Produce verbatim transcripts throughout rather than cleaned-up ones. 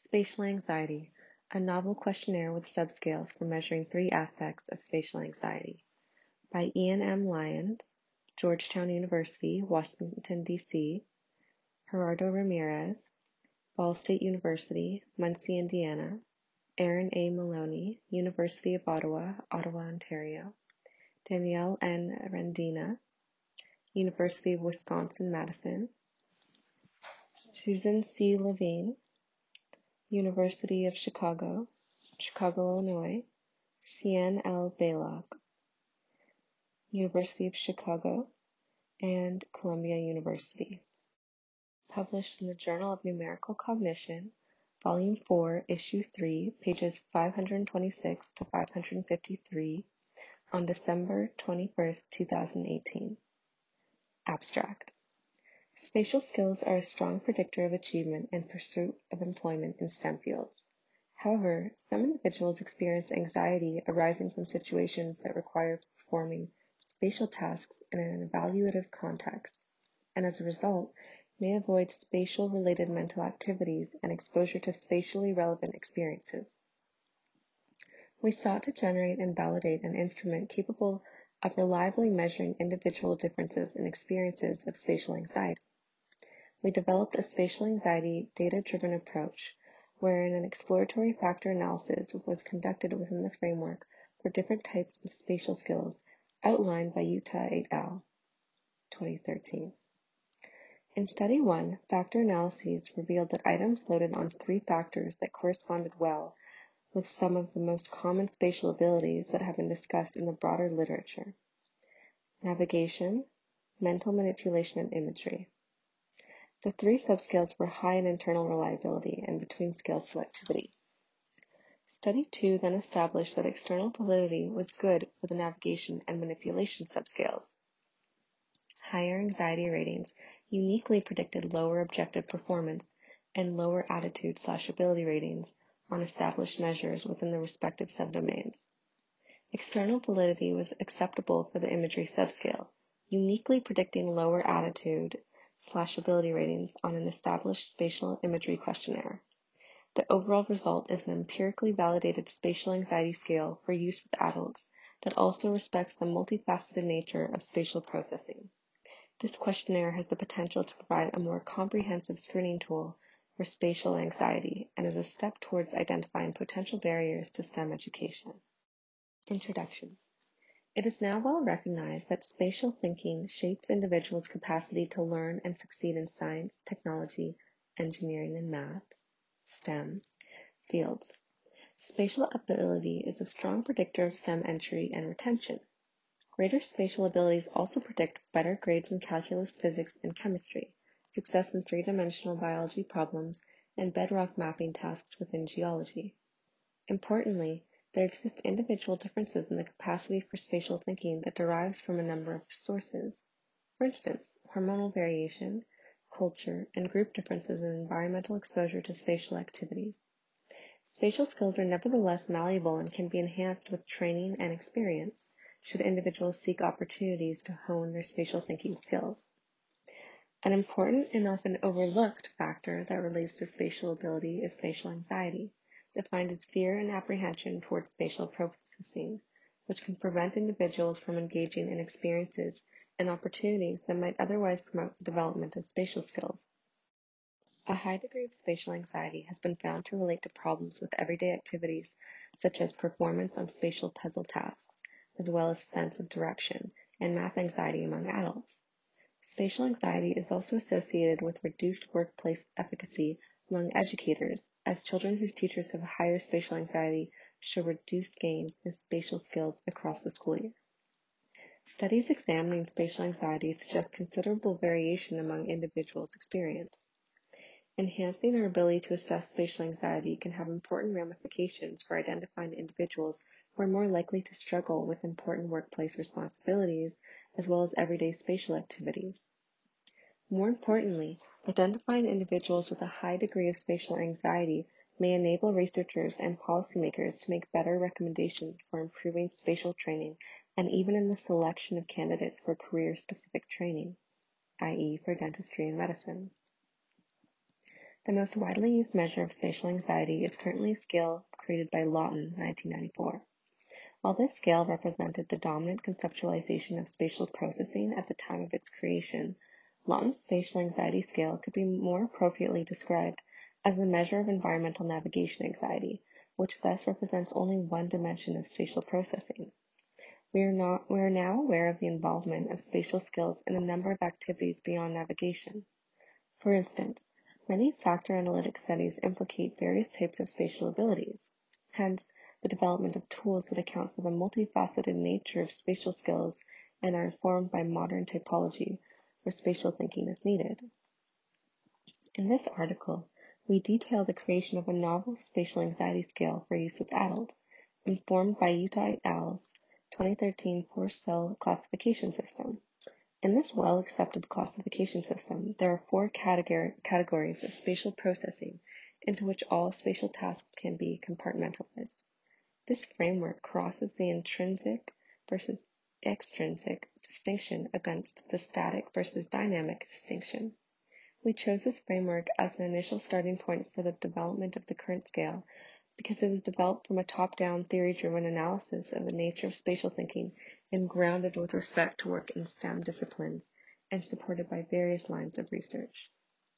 Spatial Anxiety, a novel questionnaire with subscales for measuring three aspects of spatial anxiety, by Ian M. Lyons, Georgetown University, Washington, D C, Gerardo Ramirez, Ball State University, Muncie, Indiana, Aaron A. Maloney, University of Ottawa, Ottawa, Ontario, Danielle N. Rendina, University of Wisconsin-Madison, Susan C. Levine, University of Chicago, Chicago, Illinois, Cian L. Balog, University of Chicago, and Columbia University. Published in the Journal of Numerical Cognition, Volume four, Issue three, pages five hundred twenty-six to five hundred fifty-three, on December twenty-first, two thousand eighteen. Abstract. Spatial skills are a strong predictor of achievement and pursuit of employment in STEM fields. However, some individuals experience anxiety arising from situations that require performing spatial tasks in an evaluative context, and as a result, may avoid spatial-related mental activities and exposure to spatially relevant experiences. We sought to generate and validate an instrument capable of reliably measuring individual differences in experiences of spatial anxiety. We developed a spatial anxiety data-driven approach, wherein an exploratory factor analysis was conducted within the framework for different types of spatial skills outlined by Utah et al. twenty thirteen. In Study one, factor analyses revealed that items loaded on three factors that corresponded well with some of the most common spatial abilities that have been discussed in the broader literature: navigation, mental manipulation, and imagery. The three subscales were high in internal reliability and between-scale selectivity. Study two then established that external validity was good for the navigation and manipulation subscales. Higher anxiety ratings uniquely predicted lower objective performance and lower attitude slash ability ratings on established measures within the respective subdomains. External validity was acceptable for the imagery subscale, uniquely predicting lower attitude slash ability ratings on an established spatial imagery questionnaire. The overall result is an empirically validated spatial anxiety scale for use with adults that also respects the multifaceted nature of spatial processing. This questionnaire has the potential to provide a more comprehensive screening tool for spatial anxiety and is a step towards identifying potential barriers to STEM education. Introduction. It is now well recognized that spatial thinking shapes individuals' capacity to learn and succeed in science, technology, engineering, and math, STEM, fields. Spatial ability is a strong predictor of STEM entry and retention. Greater spatial abilities also predict better grades in calculus, physics, and chemistry, success in three-dimensional biology problems, and bedrock mapping tasks within geology. Importantly, there exist individual differences in the capacity for spatial thinking that derives from a number of sources. For instance, hormonal variation, culture, and group differences in environmental exposure to spatial activities. Spatial skills are nevertheless malleable and can be enhanced with training and experience, should individuals seek opportunities to hone their spatial thinking skills. An important and often overlooked factor that relates to spatial ability is spatial anxiety, defined as fear and apprehension towards spatial processing, which can prevent individuals from engaging in experiences and opportunities that might otherwise promote the development of spatial skills. A high degree of spatial anxiety has been found to relate to problems with everyday activities such as performance on spatial puzzle tasks, as well as sense of direction and math anxiety among adults. Spatial anxiety is also associated with reduced workplace efficacy among educators, as children whose teachers have higher spatial anxiety show reduced gains in spatial skills across the school year. Studies examining spatial anxiety suggest considerable variation among individuals' experience. Enhancing our ability to assess spatial anxiety can have important ramifications for identifying individuals who are more likely to struggle with important workplace responsibilities as well as everyday spatial activities. More importantly, identifying individuals with a high degree of spatial anxiety may enable researchers and policymakers to make better recommendations for improving spatial training and even in the selection of candidates for career-specific training, that is for dentistry and medicine. The most widely used measure of spatial anxiety is currently a scale created by Lawton in nineteen ninety-four. While this scale represented the dominant conceptualization of spatial processing at the time of its creation, Lawton's spatial anxiety scale could be more appropriately described as a measure of environmental navigation anxiety, which thus represents only one dimension of spatial processing. We are, not, we are now aware of the involvement of spatial skills in a number of activities beyond navigation. For instance, many factor analytic studies implicate various types of spatial abilities. Hence, the development of tools that account for the multifaceted nature of spatial skills and are informed by modern typology where spatial thinking is needed. In this article, we detail the creation of a novel spatial anxiety scale for use with adults, informed by Utah et al.'s twenty thirteen four-cell classification system. In this well-accepted classification system, there are four category, categories of spatial processing into which all spatial tasks can be compartmentalized. This framework crosses the intrinsic versus extrinsic distinction against the static versus dynamic distinction. We chose this framework as an initial starting point for the development of the current scale because it was developed from a top-down, theory-driven analysis of the nature of spatial thinking and grounded with respect to work in STEM disciplines and supported by various lines of research.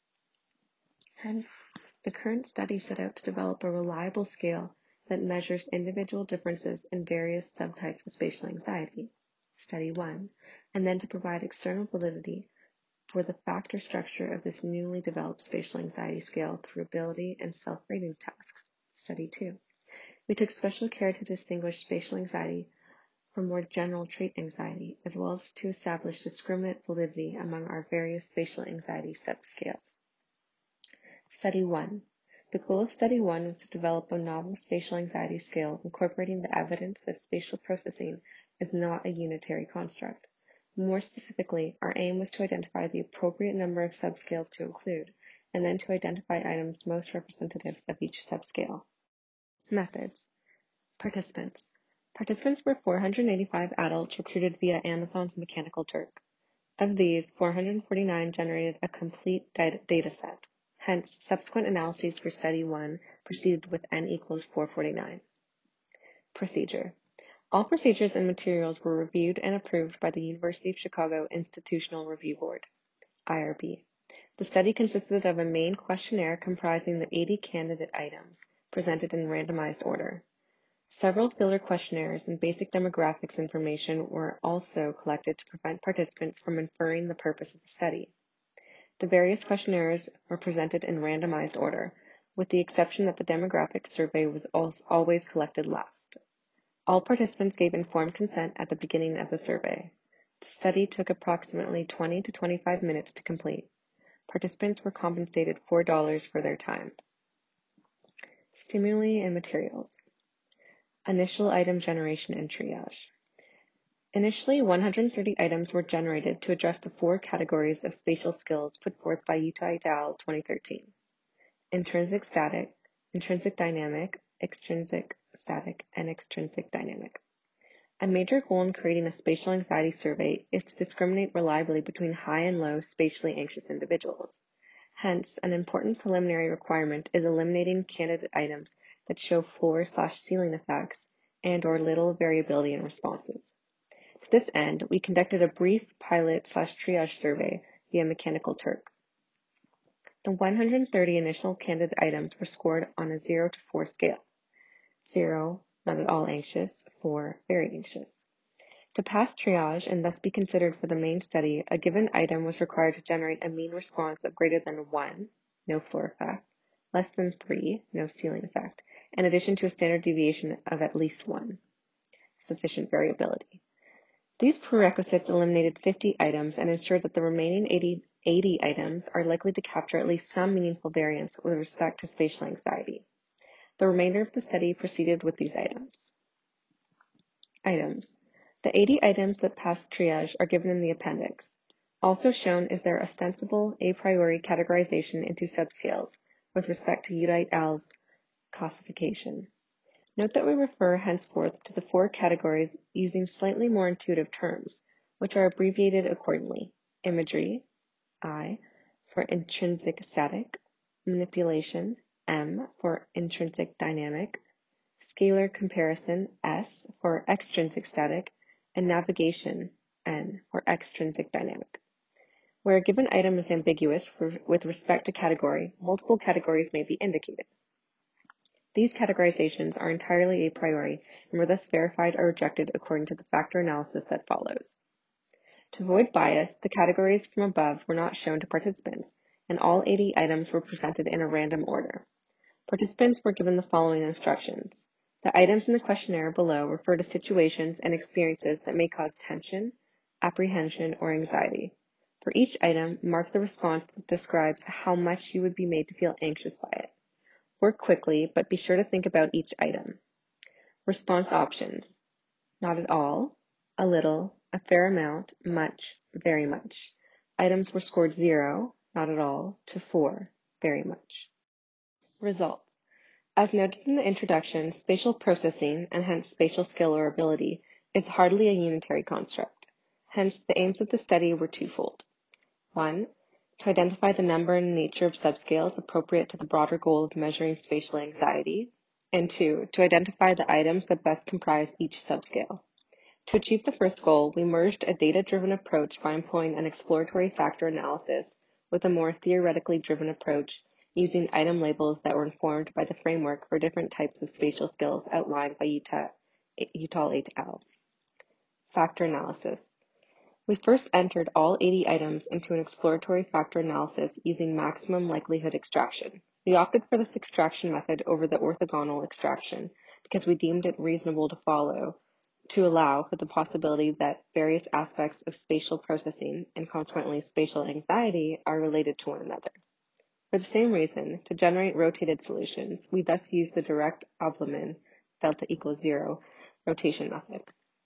Hence, the current study set out to develop a reliable scale that measures individual differences in various subtypes of spatial anxiety, Study one, and then to provide external validity for the factor structure of this newly developed spatial anxiety scale through ability and self-rating tasks, Study two. We took special care to distinguish spatial anxiety from more general trait anxiety, as well as to establish discriminate validity among our various spatial anxiety subscales. Study one. The goal of Study one was to develop a novel spatial anxiety scale incorporating the evidence that spatial processing is not a unitary construct. More specifically, our aim was to identify the appropriate number of subscales to include, and then to identify items most representative of each subscale. Methods. Participants. Participants were four hundred eighty-five adults recruited via Amazon's Mechanical Turk. Of these, four hundred forty-nine generated a complete data set. Hence, subsequent analyses for Study one proceeded with N equals four hundred forty-nine. Procedure. All procedures and materials were reviewed and approved by the University of Chicago Institutional Review Board, I R B. The study consisted of a main questionnaire comprising the eighty candidate items presented in randomized order. Several filler questionnaires and basic demographics information were also collected to prevent participants from inferring the purpose of the study. The various questionnaires were presented in randomized order, with the exception that the demographic survey was always collected last. All participants gave informed consent at the beginning of the survey. The study took approximately twenty to twenty-five minutes to complete. Participants were compensated four dollars for their time. Stimuli and materials. Initial item generation and triage. Initially, one hundred thirty items were generated to address the four categories of spatial skills put forth by Utah et al. twenty thirteen. Intrinsic static, intrinsic dynamic, extrinsic static, and extrinsic dynamic. A major goal in creating a spatial anxiety survey is to discriminate reliably between high and low spatially anxious individuals. Hence, an important preliminary requirement is eliminating candidate items that show floor slash ceiling effects and or little variability in responses. To this end, we conducted a brief pilot slash triage survey via Mechanical Turk. The one hundred thirty initial candidate items were scored on a zero to four scale. zero, not at all anxious, four, very anxious. To pass triage and thus be considered for the main study, a given item was required to generate a mean response of greater than one, no floor effect, less than three, no ceiling effect, in addition to a standard deviation of at least one, sufficient variability. These prerequisites eliminated fifty items and ensured that the remaining eighty, eighty items are likely to capture at least some meaningful variance with respect to spatial anxiety. The remainder of the study proceeded with these items. Items. The eighty items that passed triage are given in the appendix. Also shown is their ostensible a priori categorization into subscales with respect to Utah et al.'s classification. Note that we refer henceforth to the four categories using slightly more intuitive terms, which are abbreviated accordingly. Imagery, I, for intrinsic static, manipulation, M for intrinsic dynamic, scalar comparison, S for extrinsic static, and navigation, N for extrinsic dynamic. Where a given item is ambiguous for, with respect to category, multiple categories may be indicated. These categorizations are entirely a priori and were thus verified or rejected according to the factor analysis that follows. To avoid bias, the categories from above were not shown to participants, and all eighty items were presented in a random order. Participants were given the following instructions. The items in the questionnaire below refer to situations and experiences that may cause tension, apprehension, or anxiety. For each item, mark the response that describes how much you would be made to feel anxious by it. Work quickly, but be sure to think about each item. Response options: not at all, a little, a fair amount, much, very much. Items were scored zero, not at all, to four, very much. Results. As noted in the introduction, spatial processing, and hence spatial skill or ability, is hardly a unitary construct. Hence, the aims of the study were twofold. One, to identify the number and nature of subscales appropriate to the broader goal of measuring spatial anxiety, and two, to identify the items that best comprise each subscale. To achieve the first goal, we merged a data-driven approach by employing an exploratory factor analysis with a more theoretically driven approach using item labels that were informed by the framework for different types of spatial skills outlined by Utah, Utah et al. Factor analysis. We first entered all eighty items into an exploratory factor analysis using maximum likelihood extraction. We opted for this extraction method over the orthogonal extraction because we deemed it reasonable to follow to allow for the possibility that various aspects of spatial processing and consequently spatial anxiety are related to one another. For the same reason, to generate rotated solutions, we thus used the direct Ableman delta equals zero rotation method.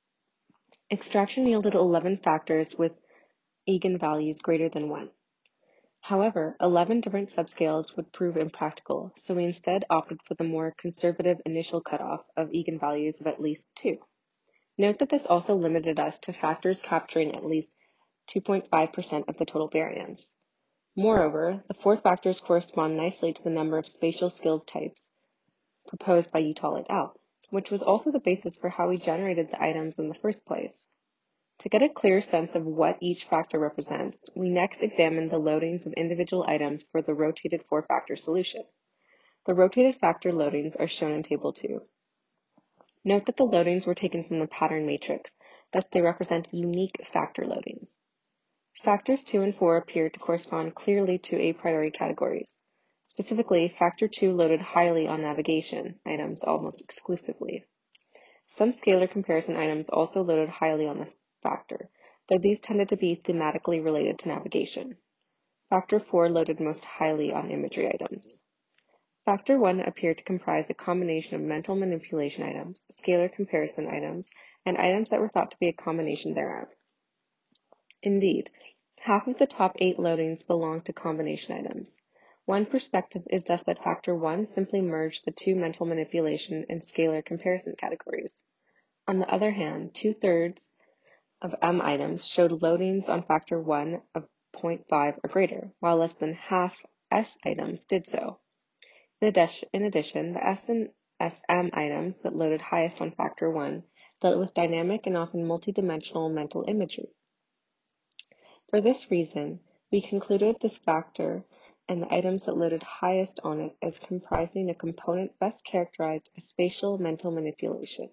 Extraction yielded eleven factors with eigenvalues greater than one. However, eleven different subscales would prove impractical, so we instead opted for the more conservative initial cutoff of eigenvalues of at least two. Note that this also limited us to factors capturing at least two point five percent of the total variance. Moreover, the four factors correspond nicely to the number of spatial skills types proposed by Utah et al., which was also the basis for how we generated the items in the first place. To get a clear sense of what each factor represents, we next examined the loadings of individual items for the rotated four-factor solution. The rotated factor loadings are shown in Table two. Note that the loadings were taken from the pattern matrix, thus they represent unique factor loadings. Factors two and four appear to correspond clearly to a priori categories. Specifically, factor two loaded highly on navigation items almost exclusively. Some scalar comparison items also loaded highly on this factor, though these tended to be thematically related to navigation. Factor four loaded most highly on imagery items. Factor one appeared to comprise a combination of mental manipulation items, scalar comparison items, and items that were thought to be a combination thereof. Indeed, half of the top eight loadings belong to combination items. One perspective is thus that factor one simply merged the two mental manipulation and scalar comparison categories. On the other hand, two-thirds of M items showed loadings on factor one of zero point five or greater, while less than half S items did so. In addition, in addition, the S and S M items that loaded highest on factor one dealt with dynamic and often multidimensional mental imagery. For this reason, we concluded this factor and the items that loaded highest on it as comprising a component best characterized as spatial mental manipulation.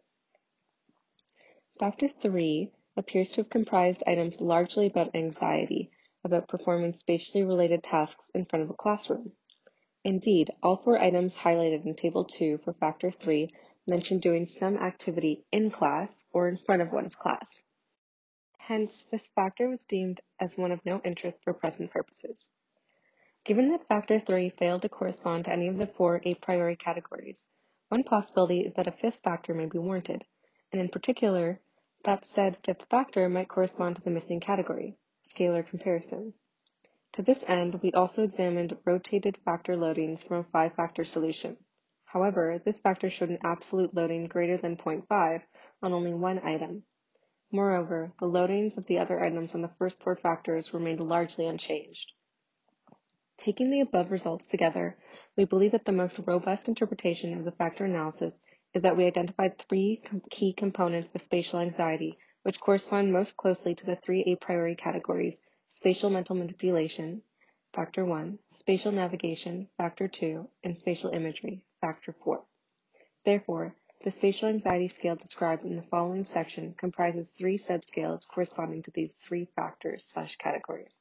Factor three appears to have comprised items largely about anxiety, about performing spatially related tasks in front of a classroom. Indeed, all four items highlighted in Table two for Factor three mention doing some activity in class or in front of one's class. Hence, this factor was deemed as one of no interest for present purposes. Given that Factor three failed to correspond to any of the four a priori categories, one possibility is that a fifth factor may be warranted, and in particular, that said fifth factor might correspond to the missing category, scalar comparison. To this end, we also examined rotated factor loadings from a five-factor solution. However, this factor showed an absolute loading greater than zero point five on only one item. Moreover, the loadings of the other items on the first four factors remained largely unchanged. Taking the above results together, we believe that the most robust interpretation of the factor analysis is that we identified three com- key components of spatial anxiety, which correspond most closely to the three a priori categories: spatial mental manipulation, factor one, spatial navigation, factor two, and spatial imagery, factor four. Therefore, the spatial anxiety scale described in the following section comprises three subscales corresponding to these three factors slash categories.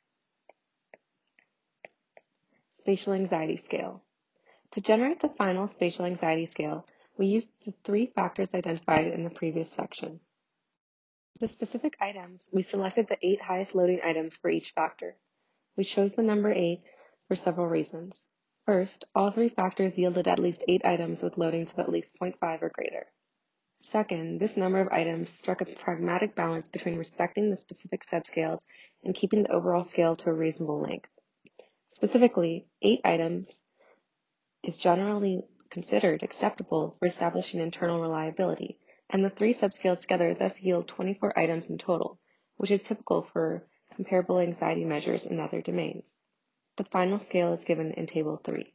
Spatial anxiety scale. To generate the final spatial anxiety scale, we used the three factors identified in the previous section. For the specific items, we selected the eight highest loading items for each factor. We chose the number eight for several reasons. First, all three factors yielded at least eight items with loadings of at least zero point five or greater. Second, this number of items struck a pragmatic balance between respecting the specific subscales and keeping the overall scale to a reasonable length. Specifically, eight items is generally considered acceptable for establishing internal reliability, and the three subscales together thus yield twenty-four items in total, which is typical for comparable anxiety measures in other domains. The final scale is given in Table three.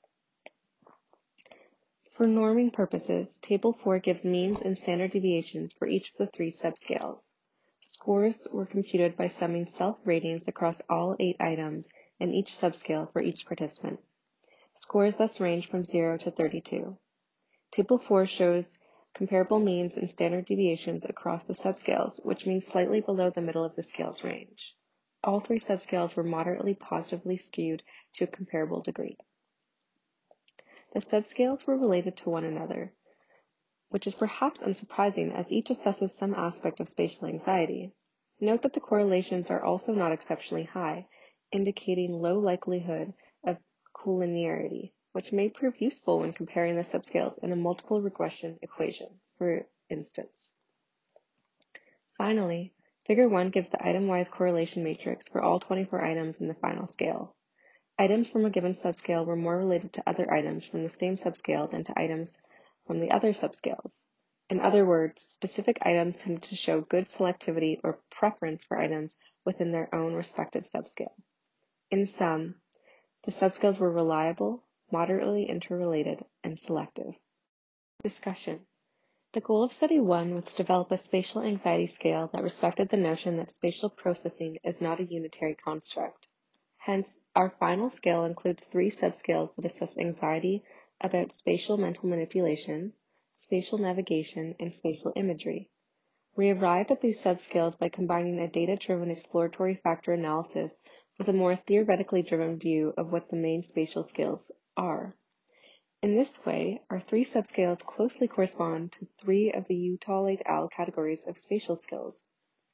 For norming purposes, Table four gives means and standard deviations for each of the three subscales. Scores were computed by summing self-ratings across all eight items in each subscale for each participant. Scores thus range from zero to thirty-two. Table four shows comparable means and standard deviations across the subscales, which means slightly below the middle of the scale's range. All three subscales were moderately positively skewed to a comparable degree. The subscales were related to one another, which is perhaps unsurprising as each assesses some aspect of spatial anxiety. Note that the correlations are also not exceptionally high, indicating low likelihood of collinearity, which may prove useful when comparing the subscales in a multiple regression equation, for instance. Finally, Figure one gives the item-wise correlation matrix for all twenty-four items in the final scale. Items from a given subscale were more related to other items from the same subscale than to items from the other subscales. In other words, specific items tend to show good selectivity or preference for items within their own respective subscale. In sum, the subscales were reliable, moderately interrelated, and selective. Discussion. The goal of Study one was to develop a spatial anxiety scale that respected the notion that spatial processing is not a unitary construct. Hence, our final scale includes three subscales that assess anxiety about spatial mental manipulation, spatial navigation, and spatial imagery. We arrived at these subscales by combining a data-driven exploratory factor analysis with a more theoretically driven view of what the main spatial scales are. In this way, our three subscales closely correspond to three of the Utah et al. Categories of spatial skills.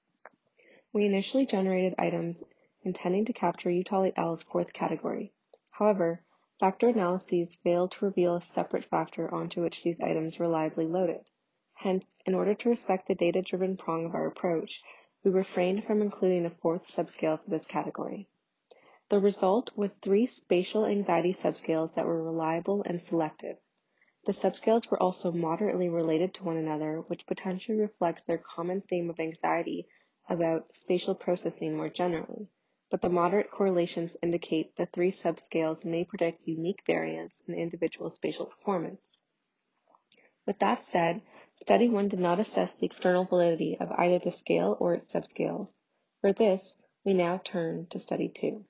We initially generated items intending to capture Utah et al.'s fourth category. However, factor analyses failed to reveal a separate factor onto which these items reliably loaded. Hence, in order to respect the data-driven prong of our approach, we refrained from including a fourth subscale for this category. The result was three spatial anxiety subscales that were reliable and selective. The subscales were also moderately related to one another, which potentially reflects their common theme of anxiety about spatial processing more generally, but the moderate correlations indicate the three subscales may predict unique variance in individual spatial performance. With that said, Study one did not assess the external validity of either the scale or its subscales. For this, we now turn to Study two.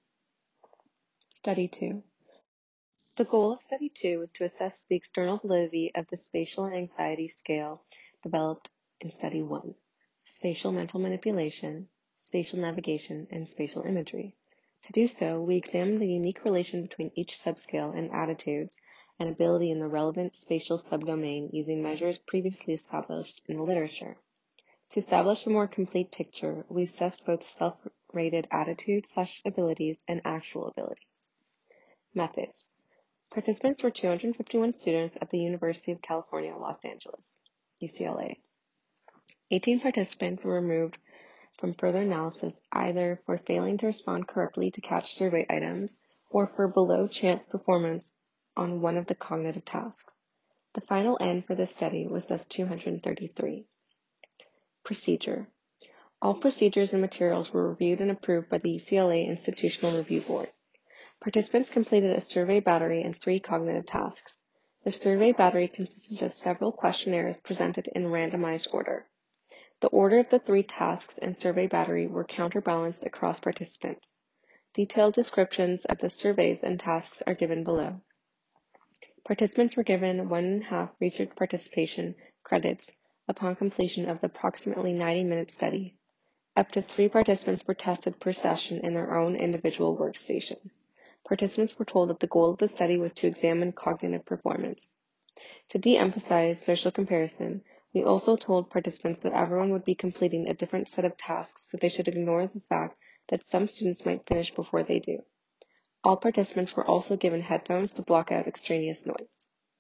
Study two. The goal of Study two was to assess the external validity of the spatial anxiety scale developed in Study one, spatial mental manipulation, spatial navigation, and spatial imagery. To do so, we examined the unique relation between each subscale and attitudes and ability in the relevant spatial subdomain using measures previously established in the literature. To establish a more complete picture, we assessed both self-rated attitudes slash abilities and actual abilities. Methods. Participants were two hundred fifty-one students at the University of California, Los Angeles, U C L A. eighteen participants were removed from further analysis either for failing to respond correctly to catch survey items or for below chance performance on one of the cognitive tasks. The final N for this study was thus two hundred thirty-three. Procedure. All procedures and materials were reviewed and approved by the U C L A Institutional Review Board. Participants completed a survey battery and three cognitive tasks. The survey battery consisted of several questionnaires presented in randomized order. The order of the three tasks and survey battery were counterbalanced across participants. Detailed descriptions of the surveys and tasks are given below. Participants were given one and a half research participation credits upon completion of the approximately ninety minute study. Up to three participants were tested per session in their own individual workstation. Participants were told that the goal of the study was to examine cognitive performance. To de-emphasize social comparison, we also told participants that everyone would be completing a different set of tasks, so they should ignore the fact that some students might finish before they do. All participants were also given headphones to block out extraneous noise.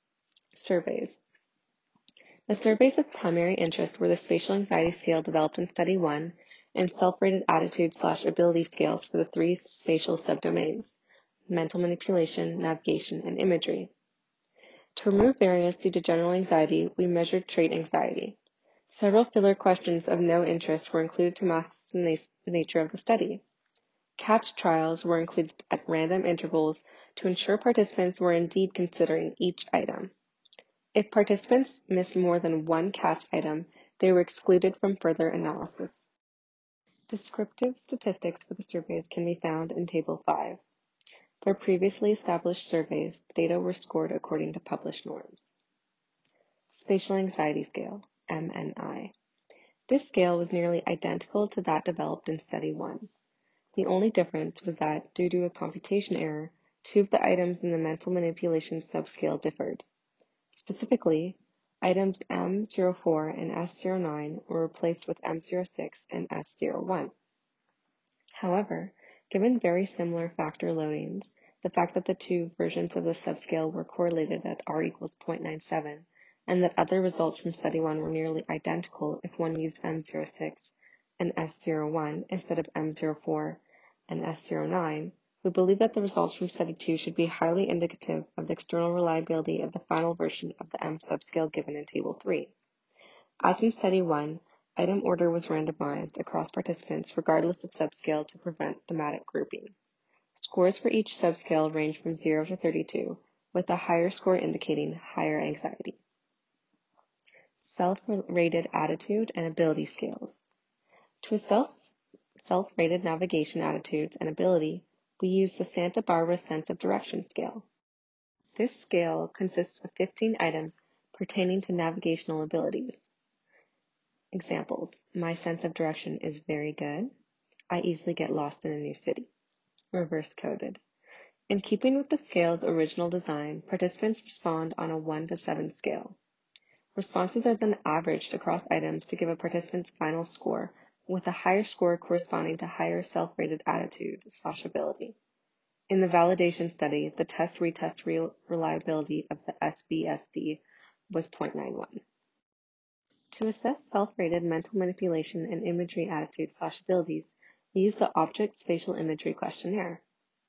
Surveys. The surveys of primary interest were the spatial anxiety scale developed in Study one and self-rated attitude slash ability scales for the three spatial subdomains: mental manipulation, navigation, and imagery. To remove variance due to general anxiety, we measured trait anxiety. Several filler questions of no interest were included to mask the nature of the study. Catch trials were included at random intervals to ensure participants were indeed considering each item. If participants missed more than one catch item, they were excluded from further analysis. Descriptive statistics for the surveys can be found in Table five. For previously established surveys, data were scored according to published norms. Spatial Anxiety Scale, M N I. This scale was nearly identical to that developed in Study one. The only difference was that, due to a computation error, two of the items in the mental manipulation subscale differed. Specifically, items M zero four and S zero nine were replaced with M zero six and S zero one. However, given very similar factor loadings, the fact that the two versions of the subscale were correlated at R equals zero point nine seven, and that other results from Study one were nearly identical if one used M zero six and S zero one instead of M zero four and S zero nine, we believe that the results from Study two should be highly indicative of the external reliability of the final version of the M subscale given in Table three. As in Study one, item order was randomized across participants regardless of subscale to prevent thematic grouping. Scores for each subscale range from zero to thirty-two, with the higher score indicating higher anxiety. Self-rated attitude and ability scales. To assess self-rated navigation attitudes and ability, we use the Santa Barbara Sense of Direction scale. This scale consists of fifteen items pertaining to navigational abilities. Examples: my sense of direction is very good. I easily get lost in a new city. Reverse coded. In keeping with the scale's original design, participants respond on a one to seven scale. Responses are then averaged across items to give a participant's final score, with a higher score corresponding to higher self-rated attitude slash ability. In the validation study, the test-retest re- reliability of the S B S D was zero point nine one. To assess self-rated mental manipulation and imagery attitude slash abilities, we use the Object Spatial Imagery Questionnaire,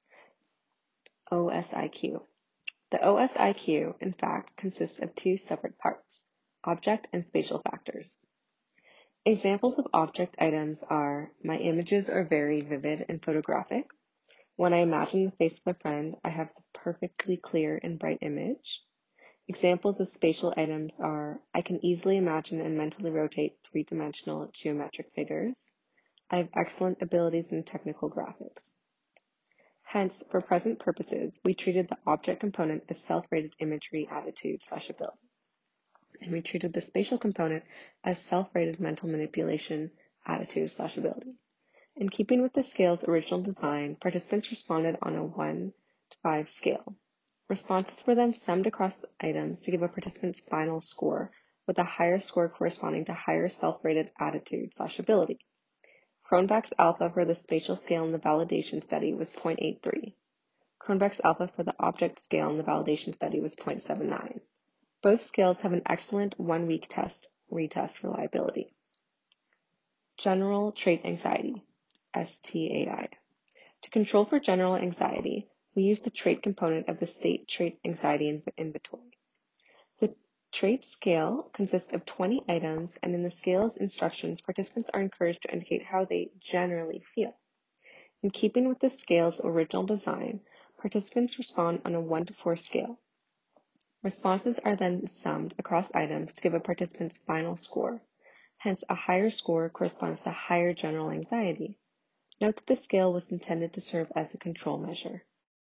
O S I Q. The O S I Q, in fact, consists of two separate parts: object and spatial factors. Examples of object items are: my images are very vivid and photographic. When I imagine the face of a friend, I have the perfectly clear and bright image. Examples of spatial items are: I can easily imagine and mentally rotate three-dimensional geometric figures. I have excellent abilities in technical graphics. Hence, for present purposes, we treated the object component as self-rated imagery attitude slash ability, and we treated the spatial component as self-rated mental manipulation attitude slash ability. In keeping with the scale's original design, participants responded on a one to five scale. Responses were then summed across items to give a participant's final score, with a higher score corresponding to higher self-rated attitude slash ability. Cronbach's alpha for the spatial scale in the validation study was zero point eight three. Cronbach's alpha for the object scale in the validation study was zero point seven nine. Both scales have an excellent one-week test retest reliability. General trait anxiety, S T A I. To control for general anxiety, we use the trait component of the state trait anxiety inventory. The trait scale consists of twenty items, and in the scale's instructions, participants are encouraged to indicate how they generally feel. In keeping with the scale's original design, Participants respond on a one to four scale. Responses are then summed across items to give a participant's final score. Hence, a higher score corresponds to higher general anxiety. Note that the scale was intended to serve as a control measure.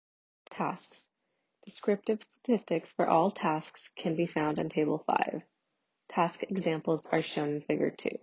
Tasks. Descriptive statistics for all tasks can be found in Table five. Task examples are shown in Figure two.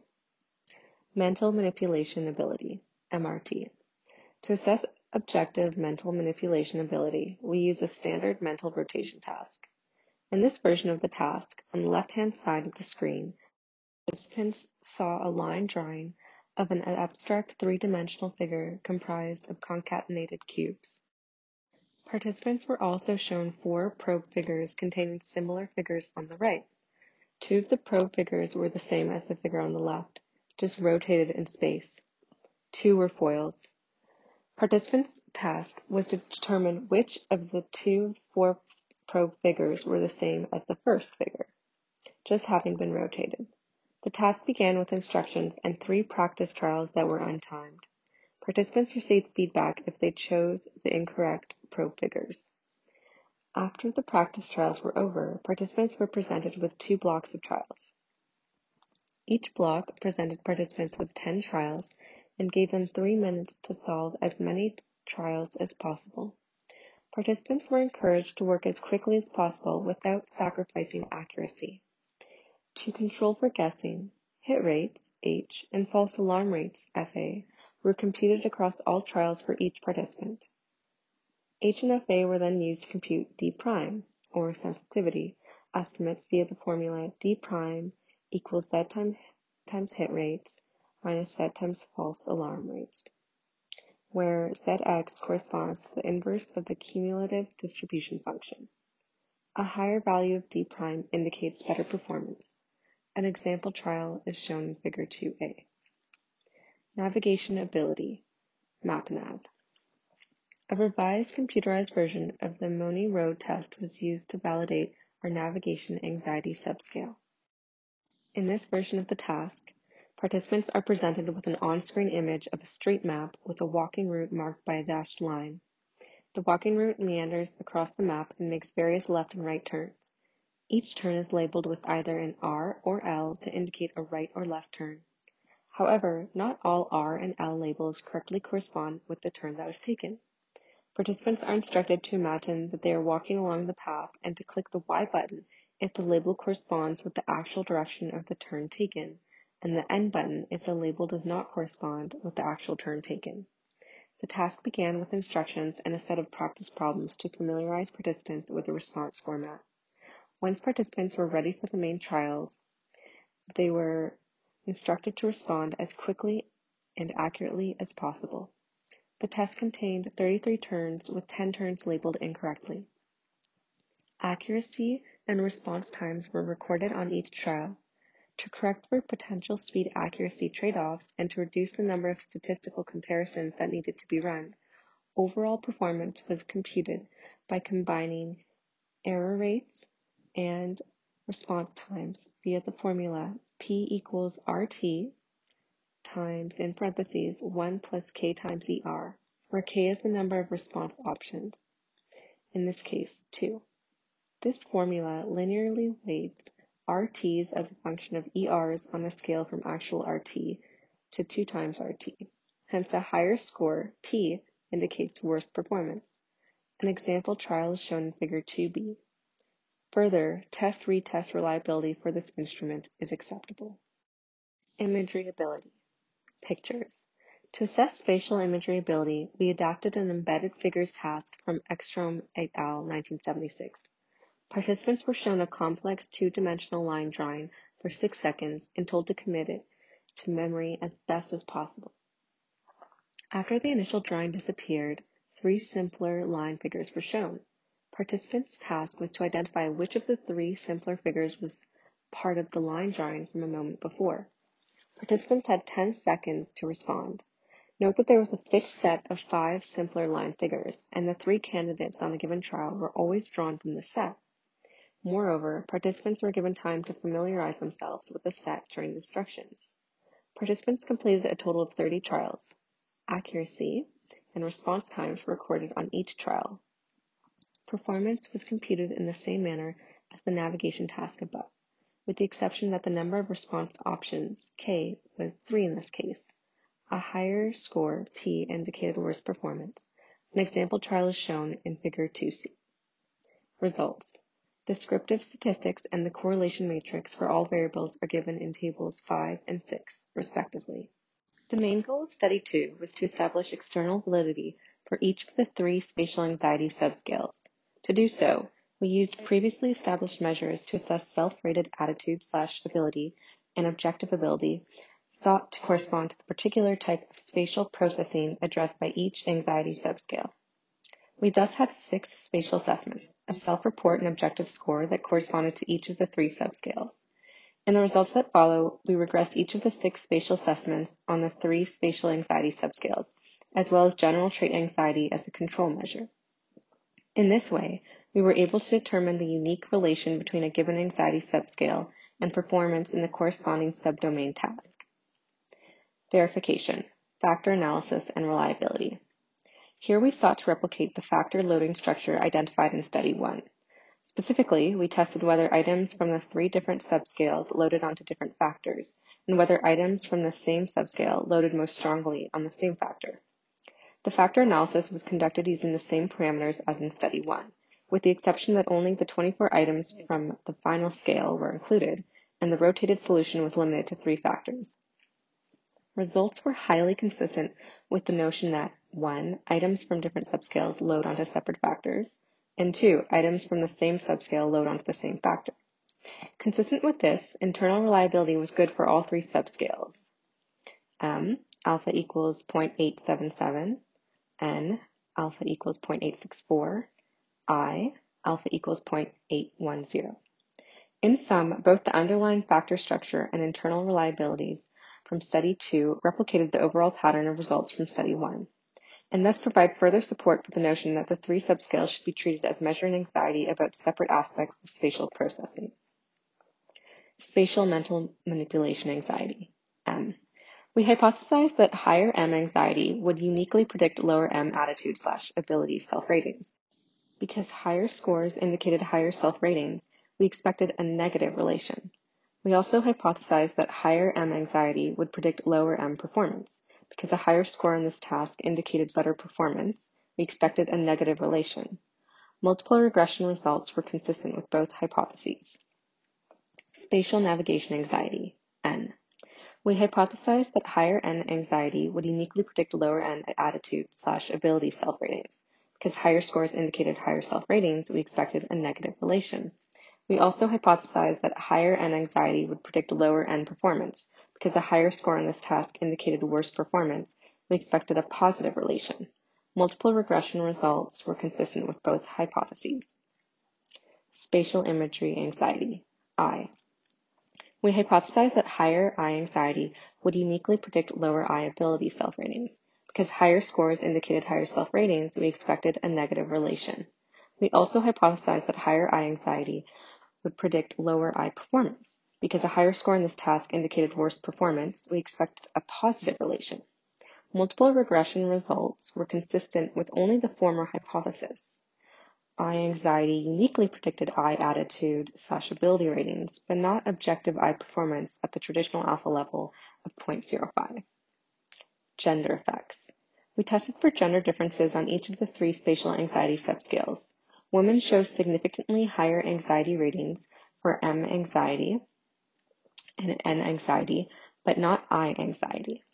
Mental manipulation ability, M R T. To assess objective mental manipulation ability, we use a standard mental rotation task. In this version of the task, on the left-hand side of the screen, participants saw a line drawing of an abstract three-dimensional figure comprised of concatenated cubes. Participants were also shown four probe figures containing similar figures on the right. Two of the probe figures were the same as the figure on the left, just rotated in space. Two were foils. Participants' task was to determine which of the two four probe figures were the same as the first figure, just having been rotated. The task began with instructions and three practice trials that were untimed. Participants received feedback if they chose the incorrect probe figures. After the practice trials were over, participants were presented with two blocks of trials. Each block presented participants with ten trials and gave them three minutes to solve as many trials as possible. Participants were encouraged to work as quickly as possible without sacrificing accuracy. To control for guessing, hit rates, H, and false alarm rates, F A, were computed across all trials for each participant. H and F A were then used to compute D prime, or sensitivity, estimates via the formula D prime equals Z times, times hit rates minus Z times false alarm rates, where Z X corresponds to the inverse of the cumulative distribution function. A higher value of D prime indicates better performance. An example trial is shown in Figure two A. Navigation ability, MapNav. A revised computerized version of the Money Road test was used to validate our navigation anxiety subscale. In this version of the task, participants are presented with an on-screen image of a street map with a walking route marked by a dashed line. The walking route meanders across the map and makes various left and right turns. Each turn is labeled with either an R or L to indicate a right or left turn. However, not all R and L labels correctly correspond with the turn that was taken. Participants are instructed to imagine that they are walking along the path and to click the Y button if the label corresponds with the actual direction of the turn taken, and the N button if the label does not correspond with the actual turn taken. The task began with instructions and a set of practice problems to familiarize participants with the response format. Once participants were ready for the main trials, they were instructed to respond as quickly and accurately as possible. The test contained thirty-three turns with ten turns labeled incorrectly. Accuracy and response times were recorded on each trial. To correct for potential speed accuracy trade-offs and to reduce the number of statistical comparisons that needed to be run, overall performance was computed by combining error rates and response times via the formula P equals R T times, in parentheses, one plus K times E R, where K is the number of response options, in this case, two. This formula linearly weights R Ts as a function of E Rs on a scale from actual R T to two times R T. Hence, a higher score, P, indicates worse performance. An example trial is shown in Figure two B. Further, test-retest reliability for this instrument is acceptable. Imagery ability. Pictures. To assess spatial imagery ability, we adapted an embedded figures task from Ekstrom et al. nineteen seventy-six. Participants were shown a complex two-dimensional line drawing for six seconds and told to commit it to memory as best as possible. After the initial drawing disappeared, three simpler line figures were shown. Participants' task was to identify which of the three simpler figures was part of the line drawing from a moment before. Participants had ten seconds to respond. Note that there was a fixed set of five simpler line figures, and the three candidates on a given trial were always drawn from the set. Moreover, participants were given time to familiarize themselves with the set during the instructions. Participants completed a total of thirty trials. Accuracy and response times were recorded on each trial. Performance was computed in the same manner as the navigation task above, with the exception that the number of response options, K, was three in this case. A higher score, P, indicated worse performance. An example trial is shown in Figure two C. Results. Descriptive statistics and the correlation matrix for all variables are given in tables five and six, respectively. The main goal of Study two was to establish external validity for each of the three spatial anxiety subscales. To do so, we used previously established measures to assess self-rated attitude slash ability and objective ability thought to correspond to the particular type of spatial processing addressed by each anxiety subscale. We thus had six spatial assessments, a self-report and objective score that corresponded to each of the three subscales. In the results that follow, we regressed each of the six spatial assessments on the three spatial anxiety subscales, as well as general trait anxiety as a control measure. In this way, we were able to determine the unique relation between a given anxiety subscale and performance in the corresponding subdomain task. Verification, factor analysis, and reliability. Here we sought to replicate the factor loading structure identified in Study one. Specifically, we tested whether items from the three different subscales loaded onto different factors, and whether items from the same subscale loaded most strongly on the same factor. The factor analysis was conducted using the same parameters as in Study one, with the exception that only the twenty-four items from the final scale were included, and the rotated solution was limited to three factors. Results were highly consistent with the notion that one, items from different subscales load onto separate factors, and two, items from the same subscale load onto the same factor. Consistent with this, internal reliability was good for all three subscales. M, alpha equals zero point eight seven seven, N, alpha equals zero point eight six four, I, alpha equals zero point eight one zero. In sum, both the underlying factor structure and internal reliabilities from Study two replicated the overall pattern of results from Study one, and thus provide further support for the notion that the three subscales should be treated as measuring anxiety about separate aspects of spatial processing. Spatial mental manipulation anxiety, M. We hypothesized that higher M anxiety would uniquely predict lower M attitude slash ability self-ratings. Because higher scores indicated higher self-ratings, we expected a negative relation. We also hypothesized that higher M anxiety would predict lower M performance. Because a higher score on this task indicated better performance, we expected a negative relation. Multiple regression results were consistent with both hypotheses. Spatial navigation anxiety, N. We hypothesized that higher N anxiety would uniquely predict lower N attitude slash ability self-ratings. Because higher scores indicated higher self-ratings, we expected a negative relation. We also hypothesized that higher N anxiety would predict lower N performance. Because a higher score on this task indicated worse performance, we expected a positive relation. Multiple regression results were consistent with both hypotheses. Spatial imagery anxiety, I. We hypothesized that higher I anxiety would uniquely predict lower I ability self-ratings. Because higher scores indicated higher self-ratings, we expected a negative relation. We also hypothesized that higher I anxiety would predict lower I performance. Because a higher score in this task indicated worse performance, we expected a positive relation. Multiple regression results were consistent with only the former hypothesis. I anxiety uniquely predicted I attitude slash ability ratings, but not objective I performance at the traditional alpha level of zero point zero five. Gender effects. We tested for gender differences on each of the three spatial anxiety subscales. Women show significantly higher anxiety ratings for M anxiety and N anxiety, but not I anxiety.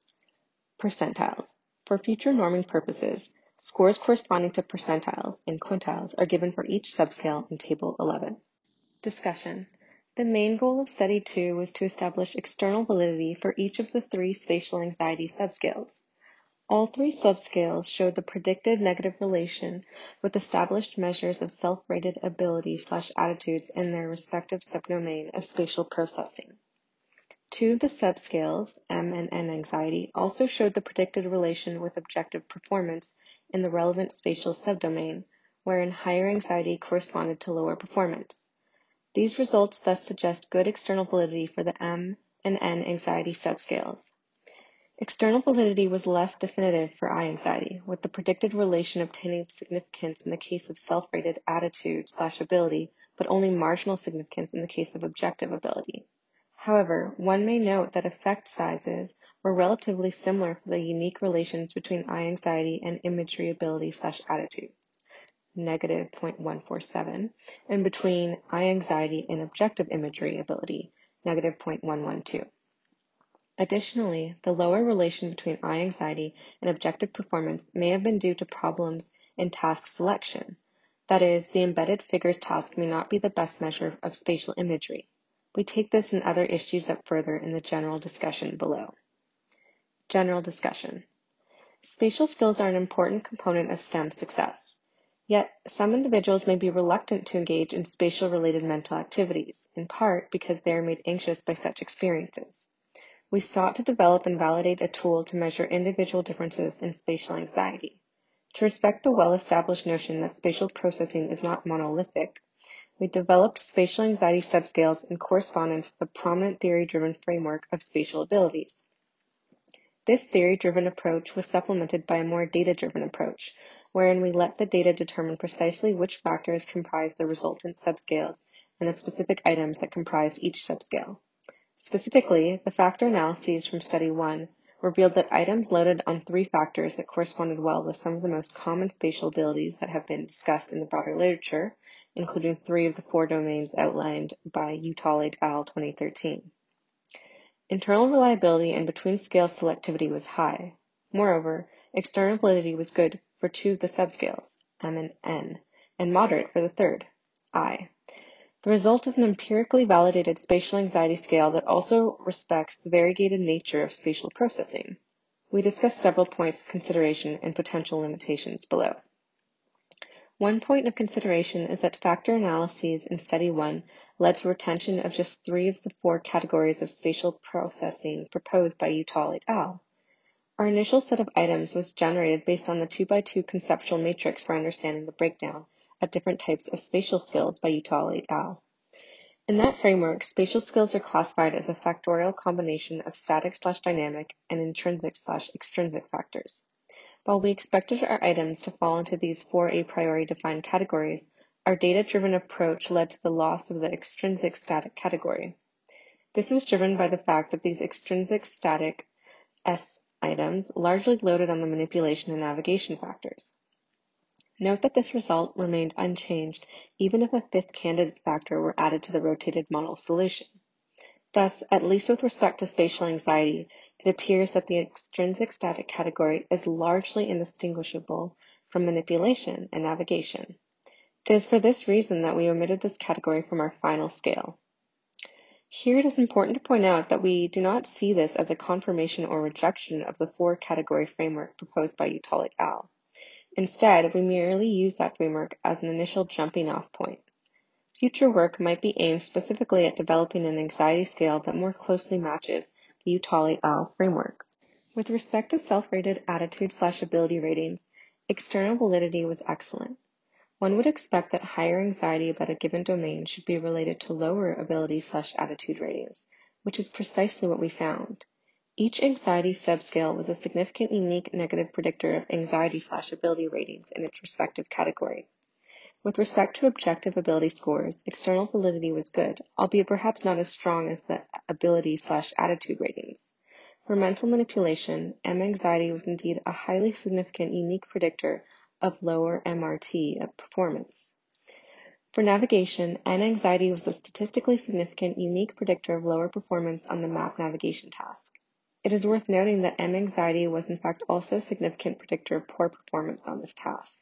Percentiles. For future norming purposes, scores corresponding to percentiles and quintiles are given for each subscale in Table eleven. Discussion. The main goal of Study two was to establish external validity for each of the three spatial anxiety subscales. All three subscales showed the predicted negative relation with established measures of self-rated ability slash attitudes in their respective subdomain of spatial processing. Two of the subscales, M and N anxiety, also showed the predicted relation with objective performance in the relevant spatial subdomain, wherein higher anxiety corresponded to lower performance. These results thus suggest good external validity for the M and N anxiety subscales. External validity was less definitive for eye anxiety, with the predicted relation obtaining significance in the case of self-rated attitude slash ability, but only marginal significance in the case of objective ability. However, one may note that effect sizes were relatively similar for the unique relations between eye anxiety and imagery ability slash attitudes, negative zero point one four seven, and between eye anxiety and objective imagery ability, negative zero point one one two. Additionally, the lower relation between eye anxiety and objective performance may have been due to problems in task selection. That is, the embedded figures task may not be the best measure of spatial imagery. We take this and other issues up further in the general discussion below. General discussion. Spatial skills are an important component of STEM success. Yet, some individuals may be reluctant to engage in spatial-related mental activities, in part because they are made anxious by such experiences. We sought to develop and validate a tool to measure individual differences in spatial anxiety. To respect the well-established notion that spatial processing is not monolithic, we developed spatial anxiety subscales in correspondence with the prominent theory-driven framework of spatial abilities. This theory-driven approach was supplemented by a more data-driven approach, wherein we let the data determine precisely which factors comprise the resultant subscales and the specific items that comprise each subscale. Specifically, the factor analyses from Study one revealed that items loaded on three factors that corresponded well with some of the most common spatial abilities that have been discussed in the broader literature, including three of the four domains outlined by Uttal et al. twenty thirteen. Internal reliability and between-scale selectivity was high. Moreover, external validity was good for two of the subscales, M and N, and moderate for the third, I. The result is an empirically validated spatial anxiety scale that also respects the variegated nature of spatial processing. We discuss several points of consideration and potential limitations below. One point of consideration is that factor analyses in Study one led to retention of just three of the four categories of spatial processing proposed by Uttal et al. Our initial set of items was generated based on the two by two conceptual matrix for understanding the breakdown of different types of spatial skills by Uttal et al. In that framework, spatial skills are classified as a factorial combination of static slash dynamic and intrinsic slash extrinsic factors. While we expected our items to fall into these four a priori defined categories, our data-driven approach led to the loss of the extrinsic static category. This is driven by the fact that these extrinsic static S items largely loaded on the manipulation and navigation factors. Note that this result remained unchanged even if a fifth candidate factor were added to the rotated model solution. Thus, at least with respect to spatial anxiety, it appears that the extrinsic static category is largely indistinguishable from manipulation and navigation. It is for this reason that we omitted this category from our final scale. Here it is important to point out that we do not see this as a confirmation or rejection of the four-category framework proposed by Uttal et al. Instead, we merely use that framework as an initial jumping-off point. Future work might be aimed specifically at developing an anxiety scale that more closely matches the Uttal et al. Framework. With respect to self-rated attitude slash ability ratings, external validity was excellent. One would expect that higher anxiety about a given domain should be related to lower ability slash attitude ratings, which is precisely what we found. Each anxiety subscale was a significant unique negative predictor of anxiety slash ability ratings in its respective category. With respect to objective ability scores, external validity was good, albeit perhaps not as strong as the ability slash attitude ratings. For mental manipulation, M anxiety was indeed a highly significant unique predictor of lower M R T of performance. For navigation, N anxiety was a statistically significant unique predictor of lower performance on the map navigation task. It is worth noting that M anxiety was in fact also a significant predictor of poor performance on this task.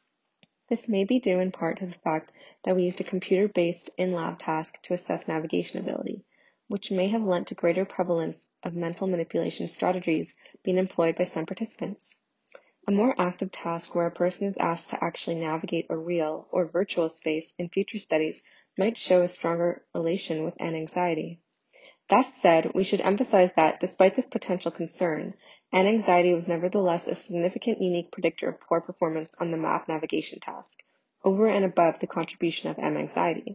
This may be due in part to the fact that we used a computer-based in-lab task to assess navigation ability, which may have lent to greater prevalence of mental manipulation strategies being employed by some participants. A more active task where a person is asked to actually navigate a real or virtual space in future studies might show a stronger relation with N anxiety. That said, we should emphasize that, despite this potential concern, N anxiety was nevertheless a significant unique predictor of poor performance on the map navigation task, over and above the contribution of M anxiety.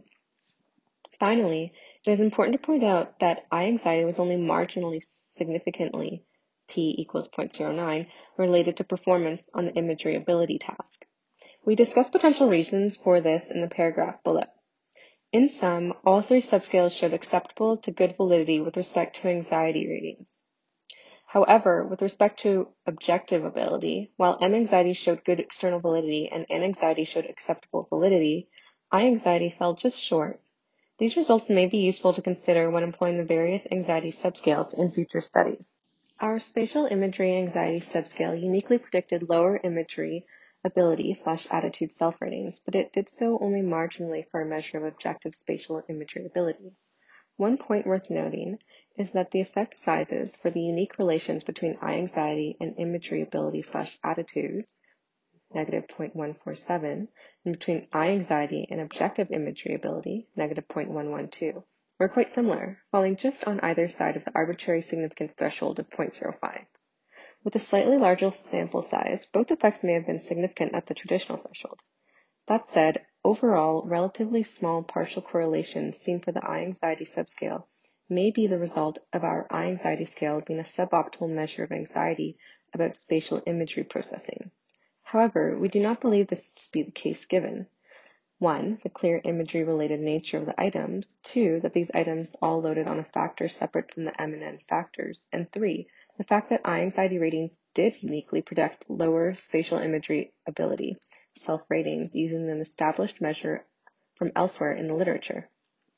Finally, it is important to point out that I anxiety was only marginally significantly p equals zero point zero nine, related to performance on the imagery ability task. We discuss potential reasons for this in the paragraph below. In sum, all three subscales showed acceptable to good validity with respect to anxiety ratings. However, with respect to objective ability, while M anxiety showed good external validity and N anxiety showed acceptable validity, I anxiety fell just short. These results may be useful to consider when employing the various anxiety subscales in future studies. Our spatial imagery anxiety subscale uniquely predicted lower imagery ability slash attitude self-ratings, but it did so only marginally for a measure of objective spatial imagery ability. One point worth noting is that the effect sizes for the unique relations between I anxiety and imagery ability slash attitudes, negative zero point one four seven, and between I anxiety and objective imagery ability, negative zero point one one two, were quite similar, falling just on either side of the arbitrary significance threshold of zero point zero five. With a slightly larger sample size, both effects may have been significant at the traditional threshold. That said, overall, relatively small partial correlations seen for the I anxiety subscale may be the result of our I anxiety scale being a suboptimal measure of anxiety about spatial imagery processing. However, we do not believe this to be the case given one, the clear imagery-related nature of the items, two, that these items all loaded on a factor separate from the M and N factors, and three, the fact that I anxiety ratings did uniquely predict lower spatial imagery ability, self-ratings, using an established measure from elsewhere in the literature.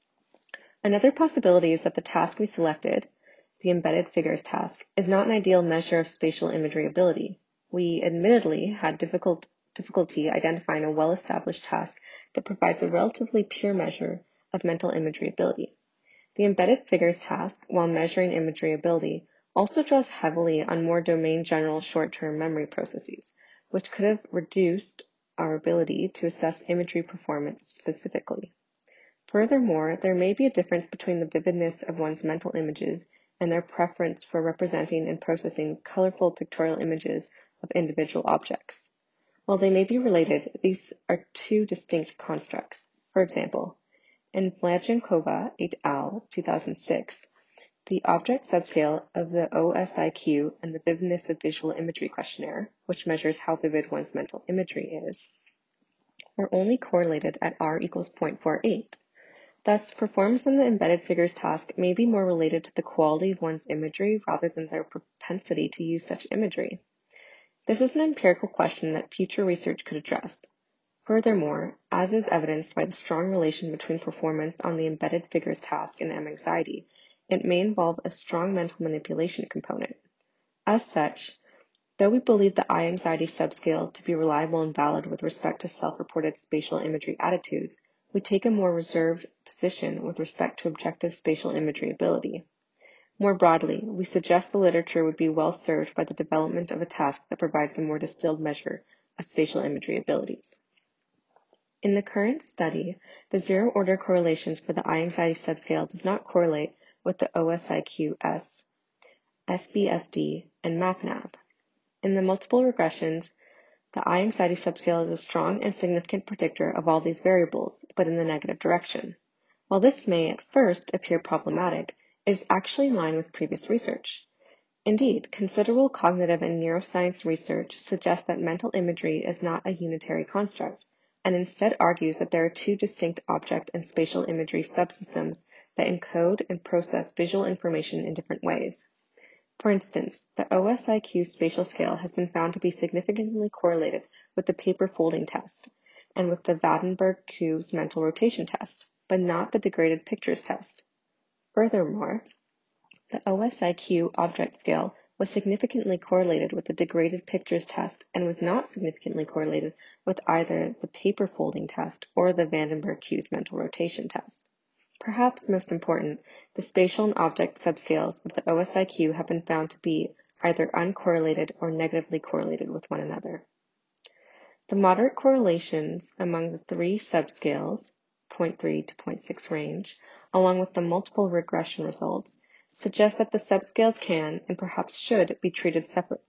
Another possibility is that the task we selected, the embedded figures task, is not an ideal measure of spatial imagery ability. We admittedly had difficult, difficulty identifying a well-established task that provides a relatively pure measure of mental imagery ability. The embedded figures task, while measuring imagery ability, also draws heavily on more domain-general short-term memory processes, which could have reduced our ability to assess imagery performance specifically. Furthermore, there may be a difference between the vividness of one's mental images and their preference for representing and processing colorful pictorial images of individual objects. While they may be related, these are two distinct constructs. For example, in Mladjenkova et al. two thousand six, the object subscale of the O S I Q and the Vividness of Visual Imagery questionnaire, which measures how vivid one's mental imagery is, were only correlated at R equals zero point four eight. Thus, performance in the embedded figures task may be more related to the quality of one's imagery rather than their propensity to use such imagery. This is an empirical question that future research could address. Furthermore, as is evidenced by the strong relation between performance on the embedded figures task and M anxiety, it may involve a strong mental manipulation component. As such, though we believe the I anxiety subscale to be reliable and valid with respect to self-reported spatial imagery attitudes, we take a more reserved position with respect to objective spatial imagery ability. More broadly, we suggest the literature would be well served by the development of a task that provides a more distilled measure of spatial imagery abilities. In the current study, the zero-order correlations for the I anxiety subscale does not correlate with the O S I Q S, S B S D, and MAPNAB. In the multiple regressions, the I anxiety subscale is a strong and significant predictor of all these variables, but in the negative direction. While this may at first appear problematic, it is actually in line with previous research. Indeed, considerable cognitive and neuroscience research suggests that mental imagery is not a unitary construct, and instead argues that there are two distinct object and spatial imagery subsystems that encode and process visual information in different ways. For instance, the O S I Q spatial scale has been found to be significantly correlated with the paper folding test and with the Vandenberg-Kues mental rotation test, but not the degraded pictures test. Furthermore, the O S I Q object scale was significantly correlated with the degraded pictures test and was not significantly correlated with either the paper folding test or the Vandenberg-Kues mental rotation test. Perhaps most important, the spatial and object subscales of the O S I Q have been found to be either uncorrelated or negatively correlated with one another. The moderate correlations among the three subscales, zero point three to zero point six range, along with the multiple regression results, suggest that the subscales can, and perhaps should, be treated separately.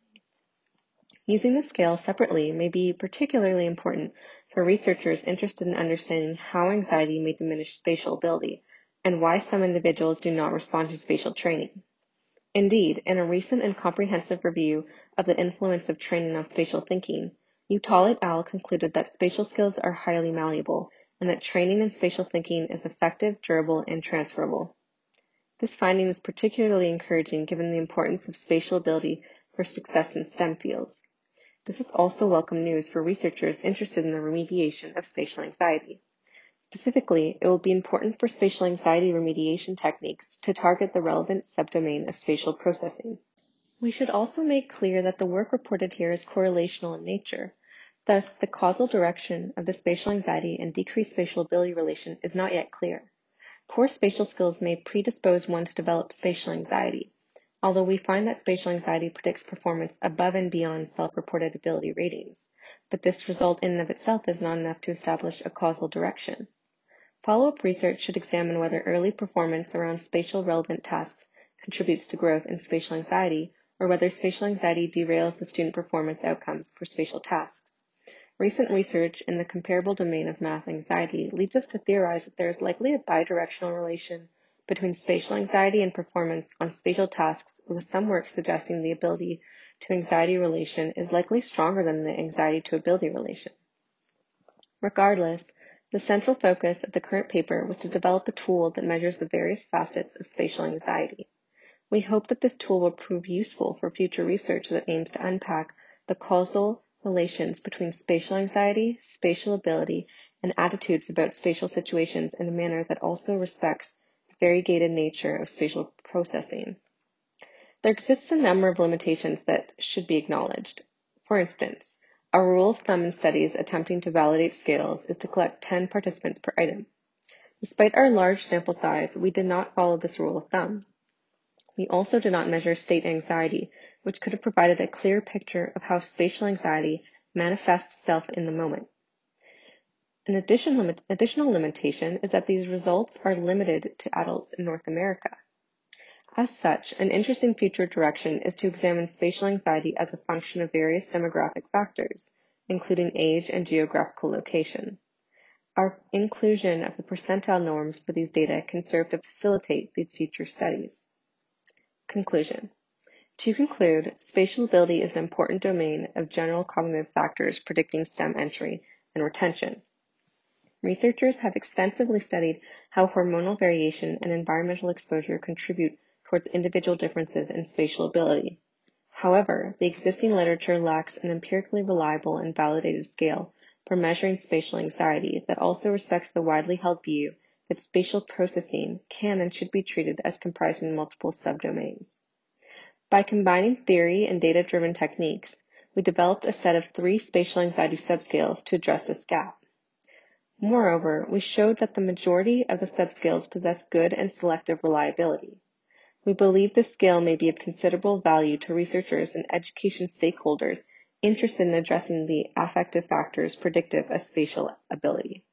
Using the scale separately may be particularly important for researchers interested in understanding how anxiety may diminish spatial ability and why some individuals do not respond to spatial training. Indeed, in a recent and comprehensive review of the influence of training on spatial thinking, Uttal et al. Concluded that spatial skills are highly malleable and that training in spatial thinking is effective, durable, and transferable. This finding is particularly encouraging given the importance of spatial ability for success in STEM fields. This is also welcome news for researchers interested in the remediation of spatial anxiety. Specifically, it will be important for spatial anxiety remediation techniques to target the relevant subdomain of spatial processing. We should also make clear that the work reported here is correlational in nature. Thus, the causal direction of the spatial anxiety and decreased spatial ability relation is not yet clear. Poor spatial skills may predispose one to develop spatial anxiety, although we find that spatial anxiety predicts performance above and beyond self-reported ability ratings, but this result in and of itself is not enough to establish a causal direction. Follow-up research should examine whether early performance around spatial relevant tasks contributes to growth in spatial anxiety, or whether spatial anxiety derails the student performance outcomes for spatial tasks. Recent research in the comparable domain of math anxiety leads us to theorize that there is likely a bidirectional relation between spatial anxiety and performance on spatial tasks, with some work suggesting the ability to anxiety relation is likely stronger than the anxiety to ability relation. Regardless, the central focus of the current paper was to develop a tool that measures the various facets of spatial anxiety. We hope that this tool will prove useful for future research that aims to unpack the causal relations between spatial anxiety, spatial ability, and attitudes about spatial situations in a manner that also respects the variegated nature of spatial processing. There exists a number of limitations that should be acknowledged. For instance, a rule of thumb in studies attempting to validate scales is to collect ten participants per item. Despite our large sample size, we did not follow this rule of thumb. We also did not measure state anxiety, which could have provided a clear picture of how spatial anxiety manifests itself in the moment. An additional, limit, additional limitation is that these results are limited to adults in North America. As such, an interesting future direction is to examine spatial anxiety as a function of various demographic factors, including age and geographical location. Our inclusion of the percentile norms for these data can serve to facilitate these future studies. Conclusion. To conclude, spatial ability is an important domain of general cognitive factors predicting STEM entry and retention. Researchers have extensively studied how hormonal variation and environmental exposure contribute towards individual differences in spatial ability. However, the existing literature lacks an empirically reliable and validated scale for measuring spatial anxiety that also respects the widely held view that spatial processing can and should be treated as comprising multiple subdomains. By combining theory and data-driven techniques, we developed a set of three spatial anxiety subscales to address this gap. Moreover, we showed that the majority of the subscales possess good and selective reliability. We believe this scale may be of considerable value to researchers and education stakeholders interested in addressing the affective factors predictive of spatial ability.